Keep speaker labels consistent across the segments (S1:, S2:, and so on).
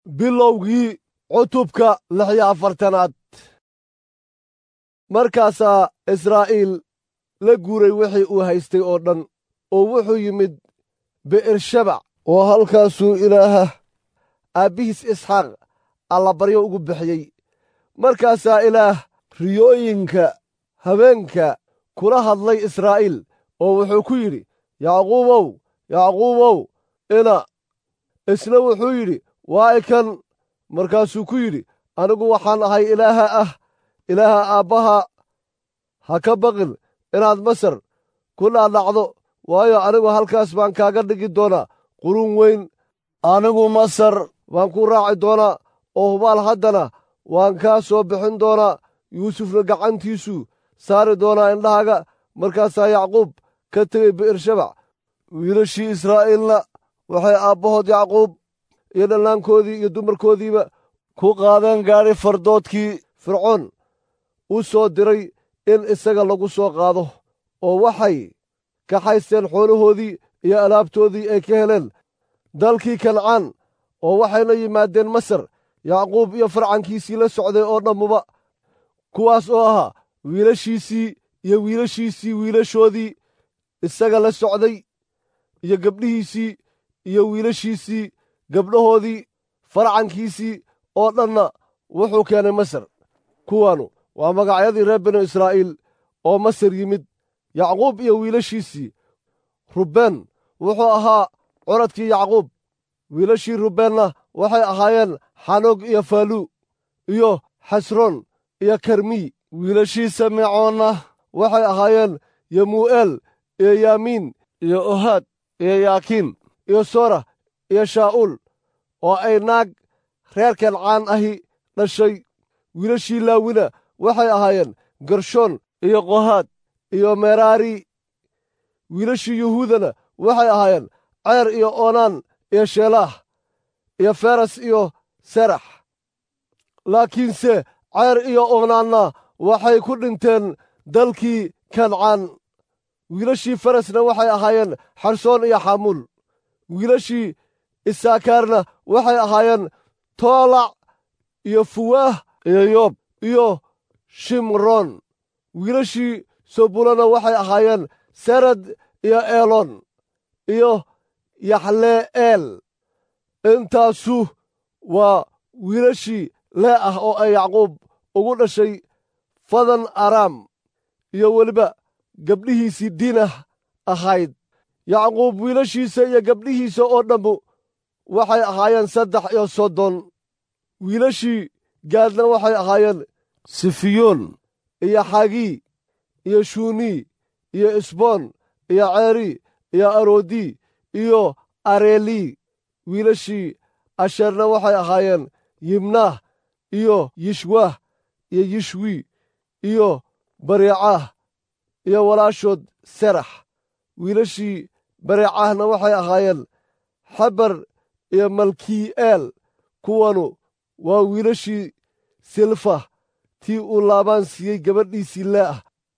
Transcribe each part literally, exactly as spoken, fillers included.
S1: bilowgii cutubka lix iyo afartanaad. markaasaa israa'iil la guuray wixii uu haystay oo dhan, oo wuxuu yimid bi'ershabac, oo halkaasuu ilaaha aabbihiis isxaaq allabaryo ugu bixiyey. markaasaa ilaah riyooyinka habeenka kula hadlay israa'iil, oo wuxuu ku yidhi, yacquubow, yacquubow, ina. isna wuxuu yidhi, waa ikan. markaasuu ku yidhi, anigu waxaan ahay ilaaha ah, ilaaha aabbaha. ha ka baqin inaad masar ku dhaadhacdo, waayo anigu halkaas baan kaaga dhigi doonaa quruun weyn. anigu masar waan ku raaci doonaa, oo hubaal haddana waan kaa soo bixin doonaa. yuusufna gacantiisuu saari doonaa indhahaaga. markaasaa yacquub ka tegey bi'ershabac. wiilashii israa'iilna waxay aabbahood yacquub iyo dhallaankoodii iyo dumarkoodiiba ku qaadeen gaadhi fardoodkii fircoon u soo diray in isaga lagu soo qaado, oo waxay kaxaysteen xoolahoodii iyo alaabtoodii ay ka heleen dalkii kancaan, oo waxayna yimaadeen masar. yacquub iyo farcankiisii la socday oo dhammuba, kuwaas oo ahaa wiilashiisii iyo wiilashiisii wiilashoodii isaga la socday, iyo gabdhihiisii iyo wiilashiisii gabdhahoodii, farcankiisii oo dhanna wuxuu keenay masar. kuwanu waa magacyadii reer binu israa'iil oo masar yimid. yacquub iyo wiilashiisii. rubbeen wuxuu ahaa curadkii yacquub. wiilashii rubbeenna waxay ahaayeen xanoog iyo faaluu iyo xasroon iyo karmiy. wiilashii simecoonna waxay ahaayeen yemuu'eel iyo yaamiin iyo ohaad iyo yaakiin iyo soorah iyo shaa'uul, oo ay naag reer kancaan ahi dhashay. wiilashii laawina waxay ahaayeen gershoon iyo qohaad iyo meraari. wiilashii yuhuudana waxay ahaayeen ceer iyo oonaan iyo sheelaah iyo feres iyo serax. laakiinse ceer iyo oonaanna waxay ku dhinteen dalkii kancaan. wiilashii feresna waxay ahaayeen xarsoon iyo xamuul. wiilashii isaakaarna waxay ahaayeen toolac iyo fuwaah iyo yoob iyo shimroon. wiilashii sobulana waxay ahaayeen serad iyo eeloon iyo yaxle'eel. intaasu waa wiilashii lee ah oo ay yacquub ugu dhashay fadan araam, iyo weliba gabdhihiisii diinah ahayd. yacquub wiilashiisa iyo gabdhihiisa oo dhammu waxay ahaayeen saddex iyo soddon. wiilashii gaadna waxay ahaayeen sifiyoon iyo xagii iyo shuunii iyo isboon iyo ceeri iyo aroodii iyo areelii. wiilashii asheerna waxay ahaayeen yimnaah iyo yishwaah iyo yishwi iyo bareecaah iyo walaashood serax. wiilashii bareecaahna waxay ahaayeen xabar iyo malkii'eel. kuwanu waa wiilashii silfah, tii uu laabaan siiyey gabadhiisii leeah.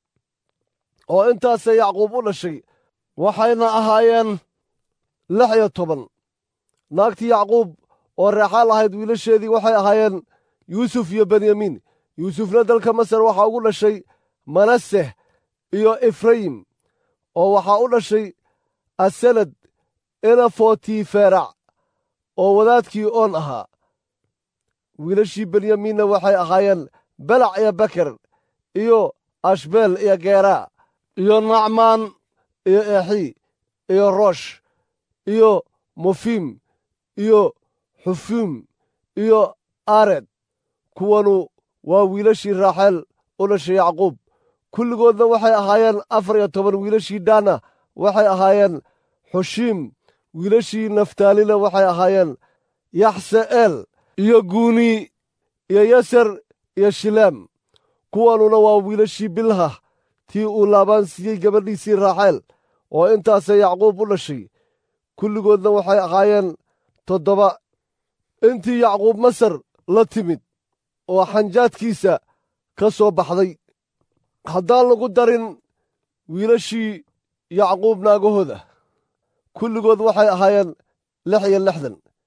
S1: oo intaasay yacquub u dhashay, waxayna ahaayeen lix iyo toban. naagtii yacquub oo reexaal ahayd wiilasheedii waxay ahaayeen yuusuf iyo benyamiin. yuusufna dalka masar waxaa ugu dhashay manaseh iyo efrayim, oo waxaa u dhashay asenad ina fotiferac oo wadaadkii oon ahaa. wiilashii benyamiinna waxay ahaayeen belac iyo beker iyo ashbeel iyo geeraa iyo nacmaan iyo exi iyo roosh iyo mufim iyo xufim iyo ared. kuwanu waa wiilashii raaxeel u dhashay yacquub. kulligoodna waxay ahaayeen afar iyo toban. wiilashii daana waxay ahaayeen xushiim. wiilashii naftaalina waxay ahaayeen yaxse'eel iyo guuni iyo yeser iyo shileem. kuwanuna waa wiilashii bilha, tii uu laabaan siiyey gabadhiisii raaxeel. oo intaasay yacquub u dhashay. kulligoodna waxay ahaayeen toddoba. intii yacquub masar la timid oo xanjaadkiisa ka soo baxday, haddaan lagu darin wiilashii yacquub naagahooda, kulligood waxay ahaayeen lix iyo lixdan.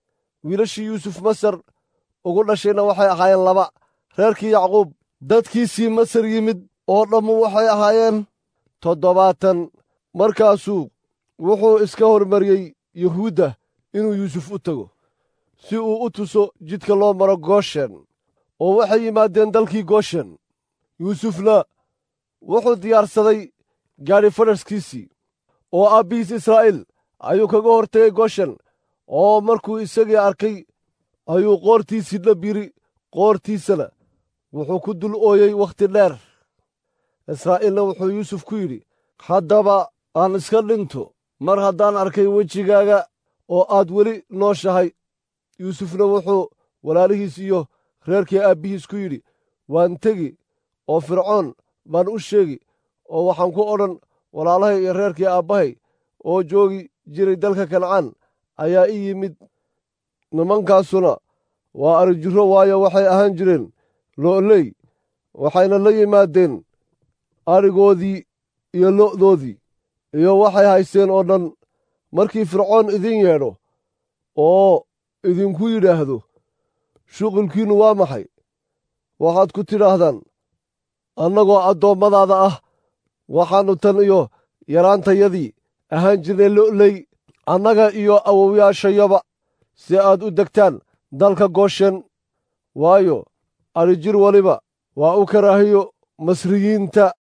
S1: wiilashii yuusuf masar ugu dhashayna waxay ahaayeen laba. reerkii yacquub dadkiisii masar yimid oo dhammu waxay ahaayeen toddobaatan. markaasuu wuxuu iska hormariyey yuhuudda inuu yuusuf u tego si uu u tuso jidka loo maro gooshen, oo waxay yimaadeen dalkii gooshen. yuusufna wuxuu diyaarsaday gaadhi fadhaskiisii oo aabbihiis israa'iil ayuu kaga hortegay gooshen, oo markuu isagii arkay ayuu qoortiisii dhab yidhi, qoortiisana wuxuu ku dul ooyey wakhti dheer. israa'iilna wuxuu yuusuf ku yidhi, haddaba aan iska dhinto mar haddaan arkay wejigaaga oo aad weli nooshahay. yuusufna wuxuu walaalihiis iyo reerkii aabbihiis ku yidhi, waan tegi oo fircoon baan u sheegi oo waxaan ku odhan, walaalahay iyo reerkii aabbahay oo joogi jiray dalka kancaan ayaa ii yimid. nimankaasuna waa arijirro, waayo waxay ahaan jireen lo'ley, waxayna la yimaadeen arigoodii iyo lo'doodii iyo waxay haysteen oo dhan. markii fircoon idin yeedho oo idinku yidhaahdo, shuqulkiinnu waa maxay? waxaad ku tidhaahdaan, annagoo addoommadaada ah waxaannu tan iyo yaraantayadii ahaan jirnay lo'ley, annaga iyo awowyaashayaba, si aad u degtaan dalka gooshen, waayo adhijir waliba waa u karaahiyo masriyiinta.